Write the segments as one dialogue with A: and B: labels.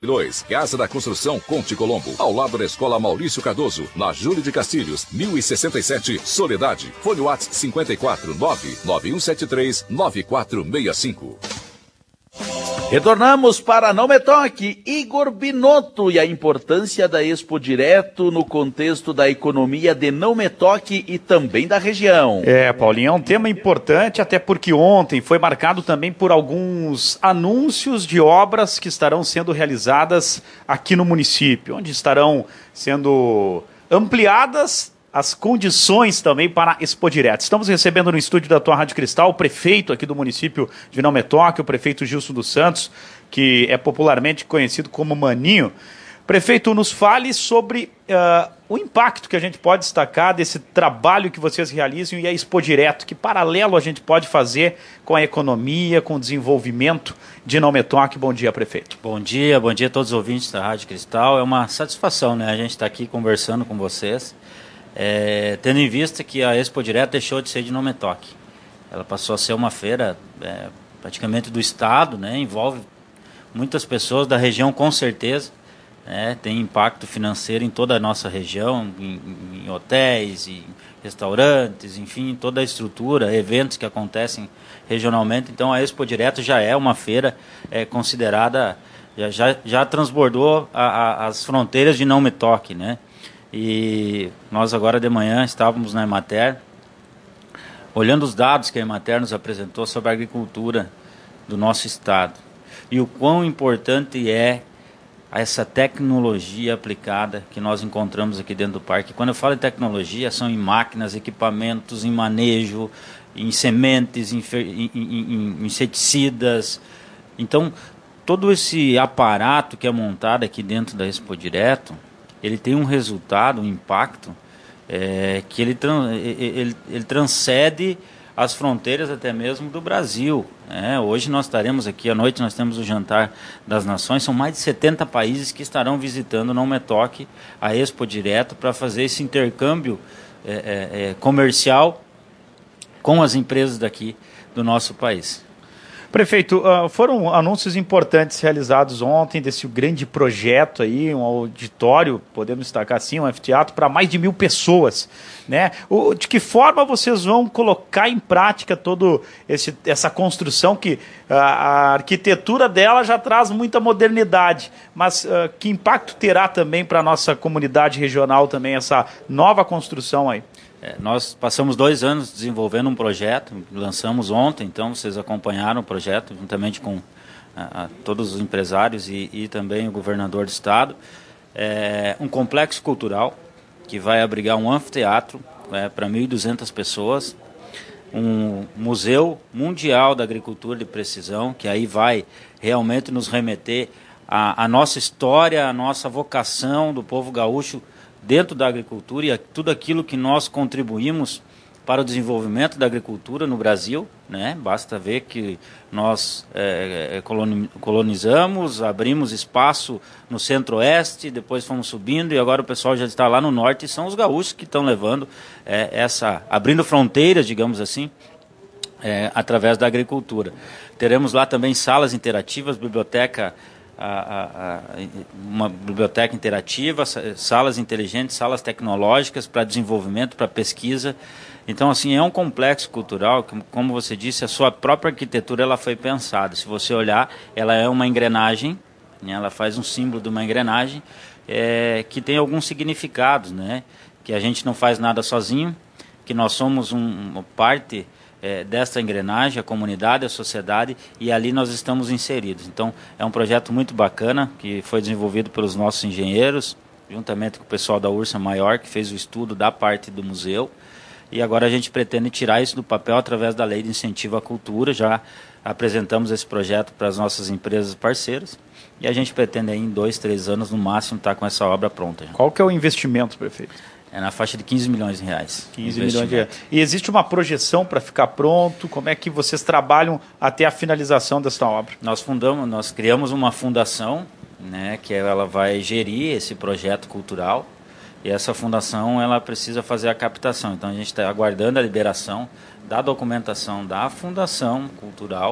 A: 2, Casa da Construção Conte Colombo, ao lado da Escola Maurício Cardoso, na Júlio de Castilhos, 1067, Soledade. Fone WhatsApp 54 99173 9465.
B: Retornamos para Não Me Toque, Igor Binotto e a importância da Expo Direto no contexto da economia de Não Me Toque e também da região.
C: Paulinho, é um tema importante, até porque ontem foi marcado também por alguns anúncios de obras que estarão sendo realizadas aqui no município, onde estarão sendo ampliadas as condições também para a Expo Direto. Estamos recebendo no estúdio da tua Rádio Cristal o prefeito aqui do município de Não Me Toque, o prefeito Gilson dos Santos, que é popularmente conhecido como Maninho. Prefeito, nos fale sobre o impacto que a gente pode destacar desse trabalho que vocês realizam e a Expo Direto, que paralelo a gente pode fazer com a economia, com o desenvolvimento de Não Me Toque. Bom dia, prefeito.
D: Bom dia a todos os ouvintes da Rádio Cristal. É uma satisfação, né? A gente está aqui conversando com vocês. Tendo em vista que a Expo Direto deixou de ser de Não Me Toque. Ela passou a ser uma feira praticamente do estado, né? Envolve muitas pessoas da região, com certeza, né? Tem impacto financeiro em toda a nossa região, em hotéis, em restaurantes, enfim, toda a estrutura, eventos que acontecem regionalmente. Então a Expo Direto já é uma feira considerada, já transbordou as fronteiras de Não Me Toque, né? E nós agora de manhã estávamos na Emater, olhando os dados que a Emater nos apresentou sobre a agricultura do nosso estado. E o quão importante é essa tecnologia aplicada que nós encontramos aqui dentro do parque. Quando eu falo em tecnologia, são em máquinas, equipamentos, em manejo, em sementes, em inseticidas. Então, todo esse aparato que é montado aqui dentro da Expo Direto, ele tem um resultado, um impacto, que ele transcende as fronteiras até mesmo do Brasil. Hoje nós estaremos aqui, à noite nós temos o Jantar das Nações, são mais de 70 países que estarão visitando Não Me Toque, a Expo Direto, para fazer esse intercâmbio comercial com as empresas daqui do nosso país.
C: Prefeito, foram anúncios importantes realizados ontem desse grande projeto aí, um auditório, podemos destacar assim, um anfiteatro para mais de 1.000 pessoas, né? De que forma vocês vão colocar em prática toda essa construção que a arquitetura dela já traz muita modernidade, mas que impacto terá também para a nossa comunidade regional também essa nova construção aí?
D: Nós passamos 2 anos desenvolvendo um projeto, lançamos ontem, então vocês acompanharam o projeto, juntamente com todos os empresários e também o governador do estado. Um complexo cultural que vai abrigar um anfiteatro para 1.200 pessoas, um museu mundial da agricultura de precisão, que aí vai realmente nos remeter à nossa história, à nossa vocação do povo gaúcho dentro da agricultura e tudo aquilo que nós contribuímos para o desenvolvimento da agricultura no Brasil, né? Basta ver que nós colonizamos, abrimos espaço no centro-oeste, depois fomos subindo e agora o pessoal já está lá no norte e são os gaúchos que estão levando abrindo fronteiras, digamos assim, através da agricultura. Teremos lá também salas interativas, biblioteca, uma biblioteca interativa, salas inteligentes, salas tecnológicas para desenvolvimento, para pesquisa. Então, assim, é um complexo cultural que, como você disse, a sua própria arquitetura ela foi pensada. Se você olhar, ela é uma engrenagem, né? Ela faz um símbolo de uma engrenagem que tem alguns significados, né? Que a gente não faz nada sozinho, que nós somos uma parte desta engrenagem, a comunidade, a sociedade, e ali nós estamos inseridos. Então, é um projeto muito bacana, que foi desenvolvido pelos nossos engenheiros, juntamente com o pessoal da Ursa Maior, que fez o estudo da parte do museu, e agora a gente pretende tirar isso do papel através da Lei de Incentivo à Cultura. Já apresentamos esse projeto para as nossas empresas parceiras, e a gente pretende aí, em 2, 3 anos, no máximo, estar com essa obra pronta. Já.
C: Qual que é o investimento, prefeito?
D: É na faixa de 15 milhões de reais.
C: 15 milhões de reais. E existe uma projeção para ficar pronto? Como é que vocês trabalham até a finalização dessa obra?
D: Nós criamos uma fundação, né, que ela vai gerir esse projeto cultural, e essa fundação ela precisa fazer a captação. Então a gente está aguardando a liberação da documentação da fundação cultural,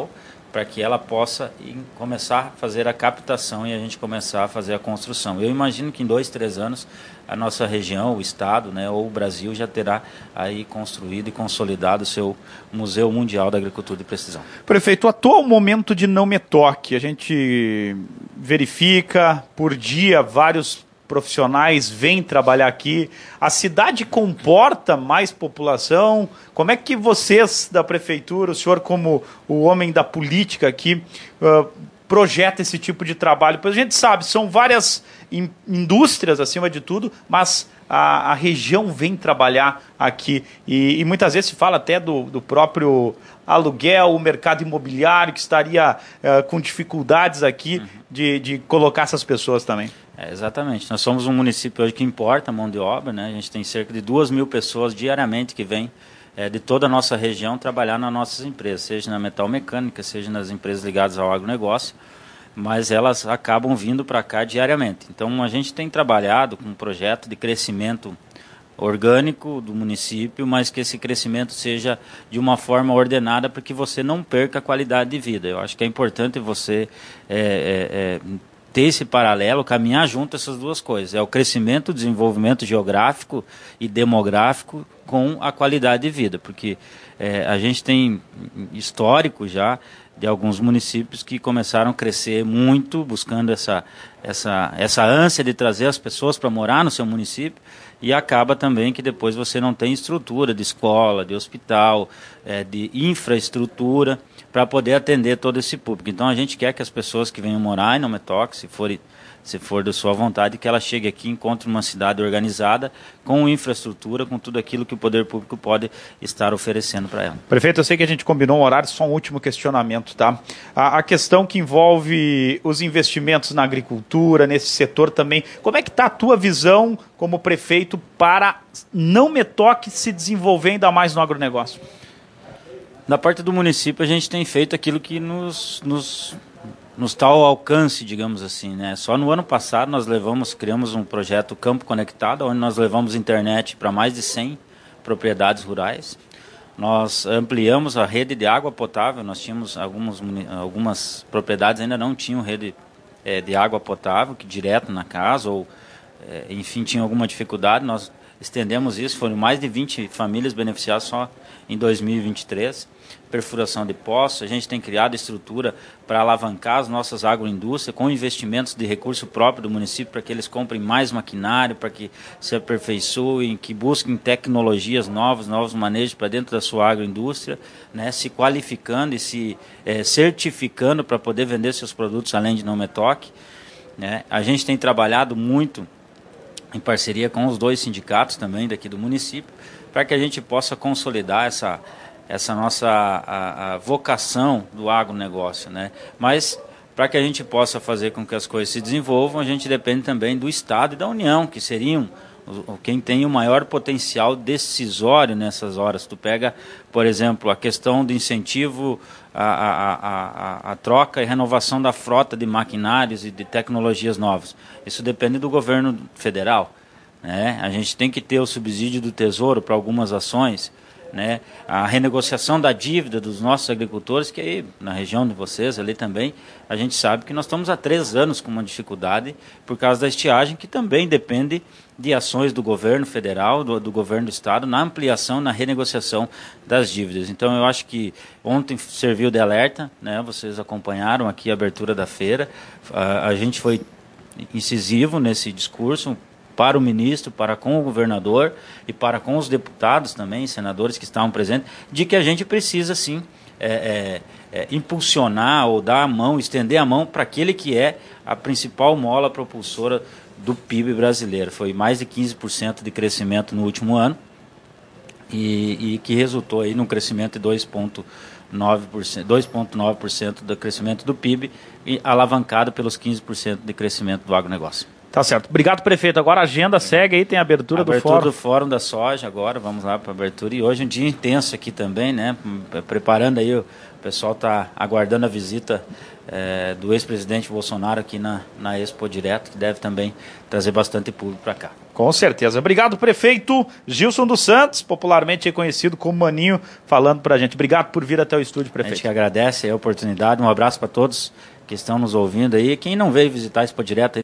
D: para que ela possa começar a fazer a captação e a gente começar a fazer a construção. Eu imagino que em 2, 3 anos a nossa região, o estado, né, ou o Brasil já terá aí construído e consolidado o seu Museu Mundial da Agricultura de Precisão.
C: Prefeito, o atual momento de Não Me Toque, a gente verifica por dia vários profissionais vêm trabalhar aqui, a cidade comporta mais população? Como é que vocês da prefeitura, o senhor como o homem da política aqui, projeta esse tipo de trabalho? Pois a gente sabe, são várias indústrias acima de tudo, mas a região vem trabalhar aqui e muitas vezes se fala até do próprio aluguel, o mercado imobiliário que estaria com dificuldades aqui de colocar essas pessoas também.
D: Exatamente. Nós somos um município hoje que importa mão de obra, né? A gente tem cerca de 2.000 pessoas diariamente que vêm de toda a nossa região trabalhar nas nossas empresas, seja na metal mecânica, seja nas empresas ligadas ao agronegócio, mas elas acabam vindo para cá diariamente. Então a gente tem trabalhado com um projeto de crescimento orgânico do município, mas que esse crescimento seja de uma forma ordenada para que você não perca a qualidade de vida. Eu acho que é importante você ter esse paralelo, caminhar junto essas duas coisas. É o crescimento, o desenvolvimento geográfico e demográfico com a qualidade de vida, porque a gente tem histórico já de alguns municípios que começaram a crescer muito, buscando essa ânsia de trazer as pessoas para morar no seu município, e acaba também que depois você não tem estrutura de escola, de hospital, de infraestrutura para poder atender todo esse público. Então a gente quer que as pessoas que venham morar em Não Me Toque, se for da sua vontade, que ela chegue aqui e encontre uma cidade organizada, com infraestrutura, com tudo aquilo que o poder público pode estar oferecendo para ela.
C: Prefeito, eu sei que a gente combinou um horário, só um último questionamento, tá? A questão que envolve os investimentos na agricultura, nesse setor também, como é que está a tua visão como prefeito para Não Me Toque se desenvolver ainda mais no agronegócio?
D: Da parte do município, a gente tem feito aquilo que nos está ao alcance, digamos assim, né? Só no ano passado nós criamos um projeto Campo Conectado, onde nós levamos internet para mais de 100 propriedades rurais. Nós ampliamos a rede de água potável, nós tínhamos algumas propriedades ainda não tinham rede de água potável, que direto na casa, ou enfim, tinham alguma dificuldade. Nós estendemos isso, foram mais de 20 famílias beneficiadas só em 2023. Perfuração de poços, a gente tem criado estrutura para alavancar as nossas agroindústrias com investimentos de recurso próprio do município para que eles comprem mais maquinário, para que se aperfeiçoem, que busquem tecnologias novos manejos para dentro da sua agroindústria, né, se qualificando e se certificando para poder vender seus produtos além de Não Me Toque, né. A gente tem trabalhado muito em parceria com os 2 sindicatos também daqui do município, para que a gente possa consolidar essa nossa a vocação do agronegócio, né? Mas para que a gente possa fazer com que as coisas se desenvolvam, a gente depende também do Estado e da União, que seriam quem tem o maior potencial decisório nessas horas. Tu pega, por exemplo, a questão do incentivo à troca e renovação da frota de maquinários e de tecnologias novas. Isso depende do governo federal, né? A gente tem que ter o subsídio do Tesouro para algumas ações, né? A renegociação da dívida dos nossos agricultores, que aí na região de vocês ali também, a gente sabe que nós estamos há 3 anos com uma dificuldade por causa da estiagem, que também depende de ações do governo federal, do governo do estado, na ampliação, na renegociação das dívidas. Então eu acho que ontem serviu de alerta, né? Vocês acompanharam aqui a abertura da feira, a gente foi incisivo nesse discurso, para o ministro, para com o governador e para com os deputados também, senadores que estavam presentes, de que a gente precisa sim impulsionar ou dar a mão, estender a mão para aquele que é a principal mola propulsora do PIB brasileiro. Foi mais de 15% de crescimento no último ano e que resultou aí num crescimento de 2,9% do crescimento do PIB, e alavancado pelos 15% de crescimento do agronegócio.
C: Tá certo. Obrigado, prefeito. Agora a agenda segue aí, tem a abertura do fórum.
D: Do Fórum da Soja agora, vamos lá para a abertura. E hoje é um dia intenso aqui também, né? Preparando aí, o pessoal está aguardando a visita do ex-presidente Bolsonaro aqui na Expo Direto, que deve também trazer bastante público para cá.
C: Com certeza. Obrigado, prefeito Gilson dos Santos, popularmente reconhecido como Maninho, falando para a gente. Obrigado por vir até o estúdio, prefeito.
D: A gente que agradece a oportunidade. Um abraço para todos que estão nos ouvindo aí. Quem não veio visitar a Expo Direto,